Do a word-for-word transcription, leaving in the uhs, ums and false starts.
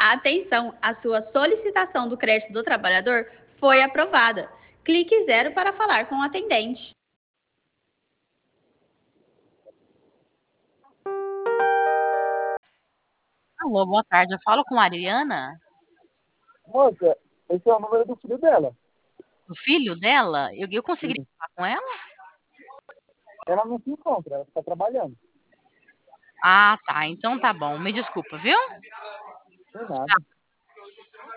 Atenção, a sua solicitação do crédito do trabalhador foi aprovada. Clique zero para falar com o atendente. Alô, boa tarde. Eu falo com a Ariana? Moça, esse é o número do filho dela. O filho dela? Eu, eu conseguiria Sim. falar com ela? Ela não se encontra, ela está trabalhando. Ah, tá. Então tá bom. Me desculpa, viu? Não é nada.